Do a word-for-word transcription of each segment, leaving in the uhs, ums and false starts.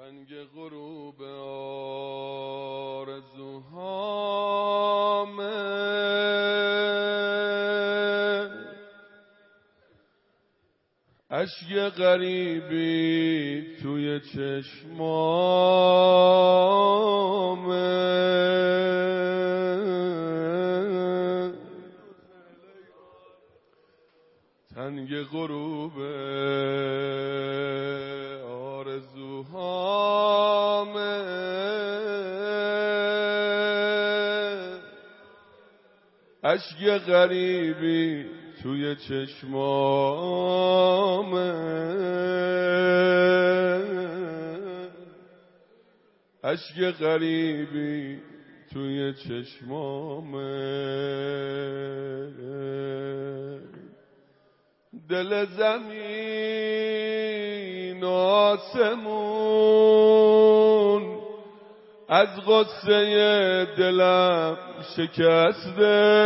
رنگ غروب آرزوهامه، اشک غریبی توی چشمامه، تنگ غروب آرزوهامه، اشک غریبی توی چشمامه، اشک غریبی توی چشمامه، دل زمین آسمون از غصه دلم شکسته،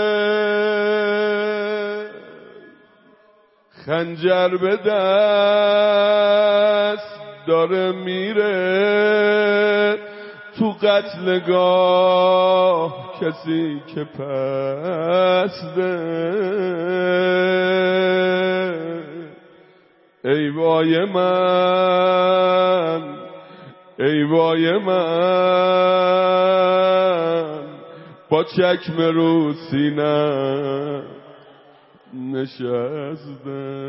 خنجر به دست داره میره تو قتلگاه کسی که پسته، ای وای من ای وای من با چکم رو سینم نشسته،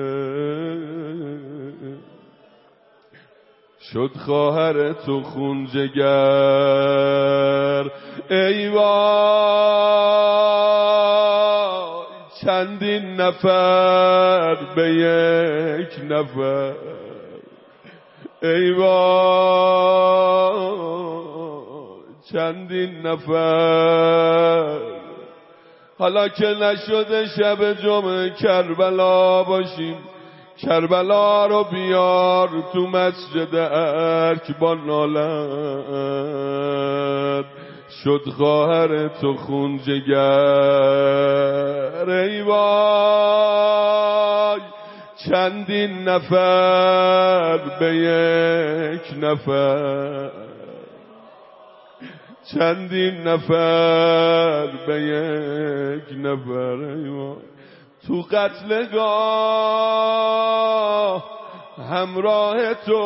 شد خواهر تو خون جگر، ای وای چندین نفر به یک نفر، ای وای چندین نفر، حالا که نشده شب جمعه کربلا باشیم، کربلا رو بیار تو مسجد ارک با نالت، شد خواهر تو خون جگر، ای وای چندین نفر به یک نفر، چندین نفر به یک نفر، ای وای تو قتلگاه همراه تو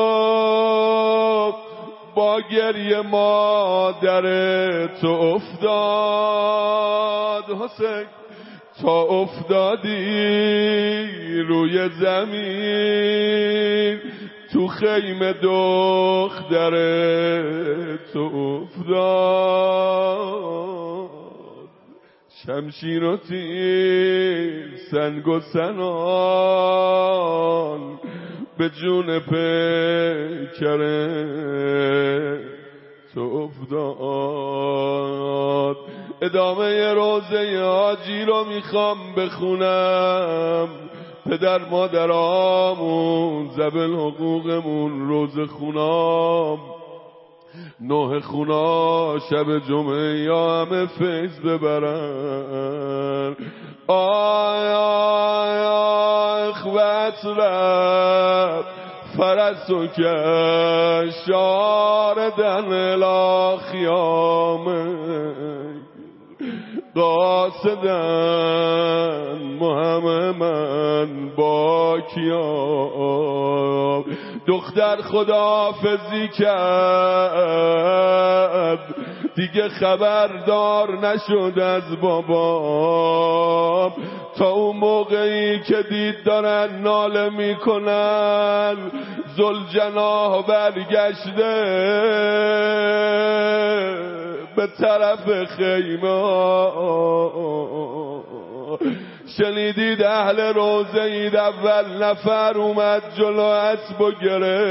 با گریه مادر تو افتاد حسین، تا افتادی روی زمین تو خیمه دختر تو افتاد، شمشیر و تیر سنگ و سنان به جون پیکره تو افتاد. ادامه روزه حاجی رو میخوام بخونم، پدر مادرامون زبل حقوقمون روز خونام نه خونا شب جمعه یا همه فیض ببرن. آی آی آی اخوت رب فرسو که شاردن الاخیامه قاصدن محمد من با کیاب، دختر خداحافظی کرد دیگه خبردار نشد از بابام، تا اون موقعی که دید دارن ناله میکنن ذوالجناح برگشته به طرف خیمه. شنیدید اهل روزه اید اول نفر اومد جلو اسب و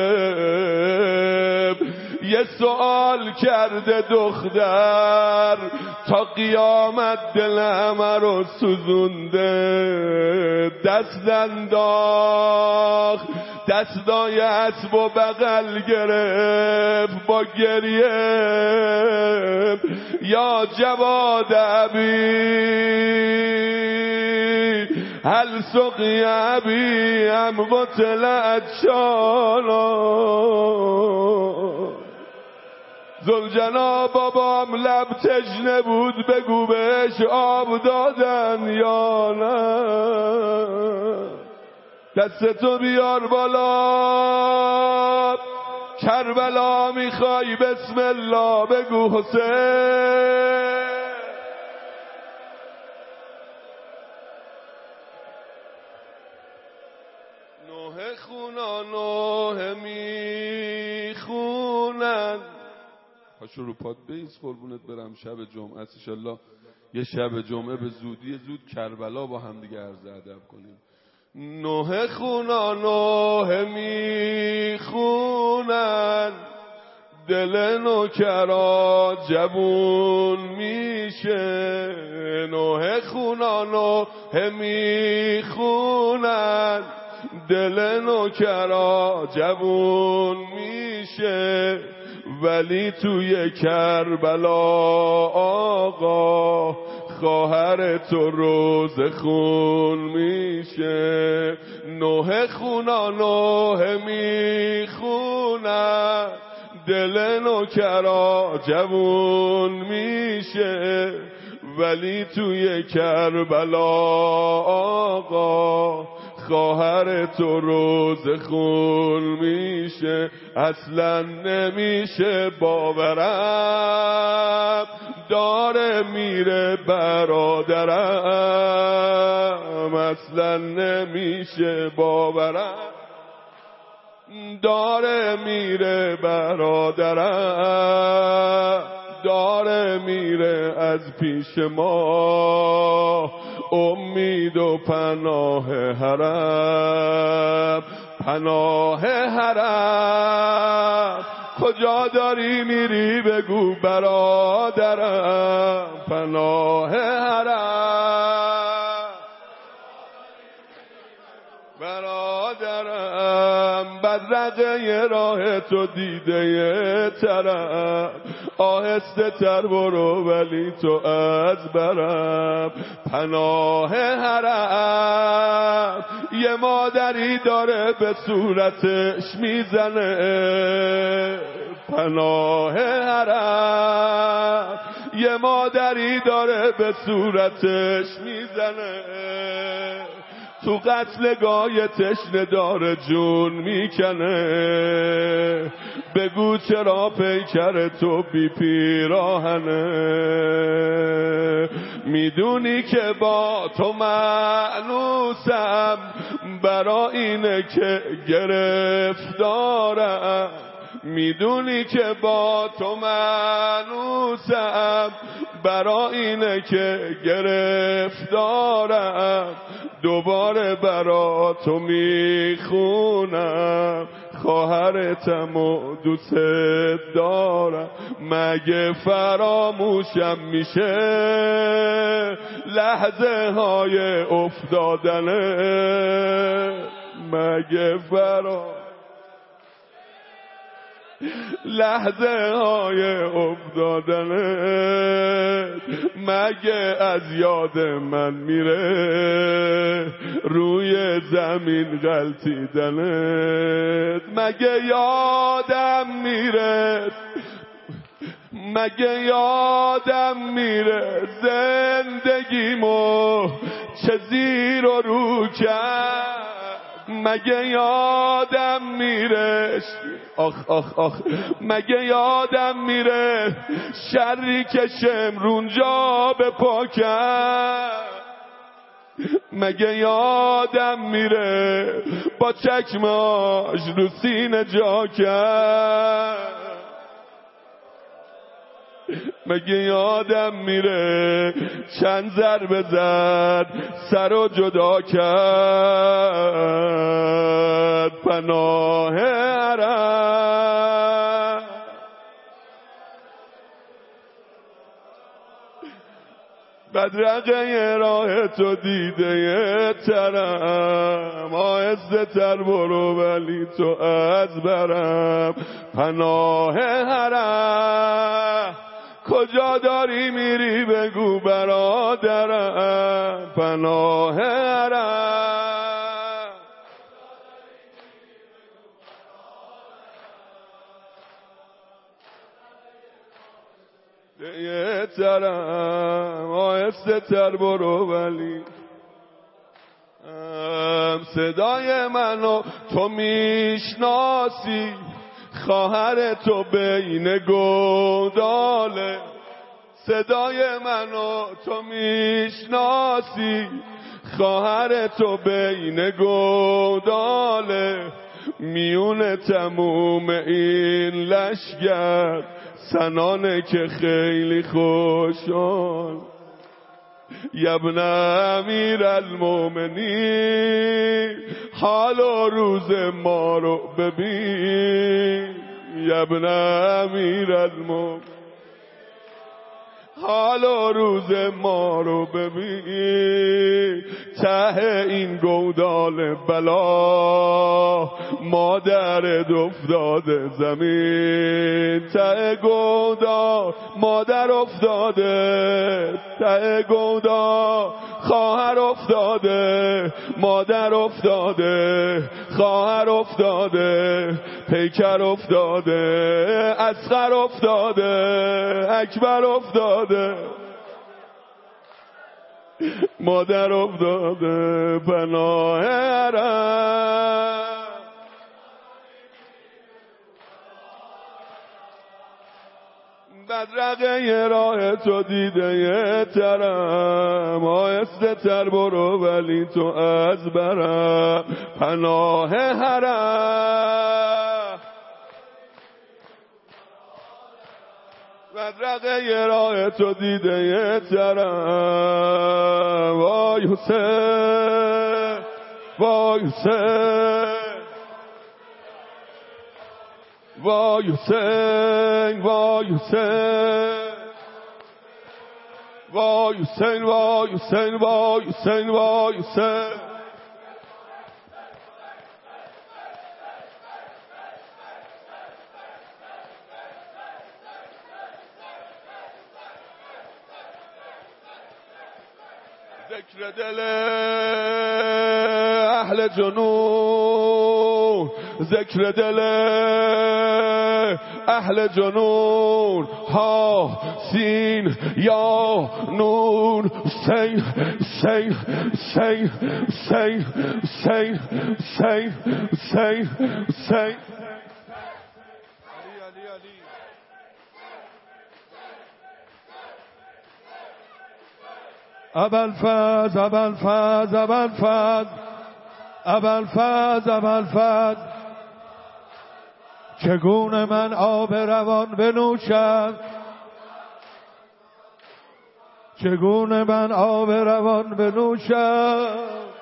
گرفت، یه سوال کرده دختر تا قیامت دل همه رو سوزونده، دست انداخت دستای اسب و بغل گرفت با گریه، یا جواد ابی هل سقی ابی ام قتلت شالا، زلجنا بابام لب تشنه بود بگو بهش آب دادن یا نه. دستتو بیار بالا کربلا میخوای بسم الله بگو حسین. نوه خونا نوه میخونن. پاشو رو پات بیس قربونت برم. شب جمعه است انشالله یه شب جمعه به زودی زود کربلا با هم دیگه عرض ادب کنیم. نوه خونا نوه میخونن دل نوکرا جوون میشه. نوه خونا نوه میخونن دل نوکرا جوون میشه. ولی توی کربلا آقا خواهر تو روز خون میشه. نوه خونا نوه میخونن دل نوکرا جوون میشه. ولی توی کربلا آقا خواهر تو روز خون میشه. اصلا نمیشه باورم داره میره برادرم. اصلا نمیشه باورم داره میره برادرم. داره میره از پیش ما امید و پناه حرم. پناه حرم کجا داری میری بگو برادرم. پناه حرم برادرم. بدرقه راه تو دیده ترم. آهسته تر برو ولی تو از برم. پناه حرم یه مادری داره به صورتش میزنه. پناه حرم یه مادری داره به صورتش میزنه. تو قتلگاه تشنه داره جون میکنه. بگو چرا پیکر تو بی پیراهنه. میدونی که با تو معنوسم برا اینه که گرفتارم. میدونی که با تو معنوسم برا اینه که گرفتارم. دوباره برا تو میخونم خواهرتم و دوست دارم. مگه فراموشم میشه لحظه های افتادنه. مگه فراموشم لحظه های افتادنه. مگه از یاد من میره روی زمین غلطیدنت. مگه یادم میره مگه یادم میره زندگیمو چه زیر و رو کرد. مگه یادم میره آخ آخ آخ مگه یادم میره شری که شمرون جا به پا کرد. مگه یادم میره با چکماش رو سینه جا کرد. مگه یادم میره چند ضربه زد سر و جدا کرد. پناه حرم بدرقه راه تو دیده ترم. آهسته تر برو ولی تو از برم. پناه حرم کجا داری میری بگو برادرم. پناه حرم یه ترم آهسته تر برو ولی صدای منو تو میشناسی، خواهر تو بین گوداله. صدای منو تو میشناسی، خواهر تو بین گوداله. میون تموم این لشگر سنانه که خیلی خوشحال. یبن امیر المومنین حال و روز ما رو ببین. یبن امیر المومنین حال و روز ما رو ببین. ته این گودال بلا مادرت افتاده زمین. ته گودال مادر افتاده، ته گودال خواهر افتاده، مادر افتاده، خواهر افتاده، پیکر افتاده، اصغر افتاده، اکبر افتاده، مادر افتاده پناه حرم. بدرقه راه تو دیده یه ترم آهسته تر برو ولی تو از برم پناه حرم. بدرقه راه تو دیده یه ترم وای حسین وای حسین وای حسین وای حسین وای حسین وای حسین وای حسین وای حسین. ذکر دل اهل جنون، ذکر دل اهل جنون، ها سین یا نون. حسین حسین حسین حسین حسین حسین حسین حسین. ابوالفضل ابوالفضل ابوالفضل ابوالفضل ابوالفضل چگونه من آب روان بنوشم، چگونه من آب روان بنوشم.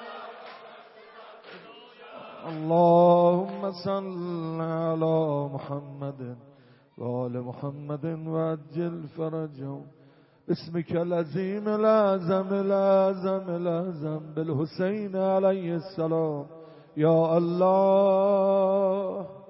اللهم صل علی محمد و آل محمد و عجل فرجهم اسمك العظیم الأعظم الأعظم الأعظم بالحسین علیه السلام. یا الله.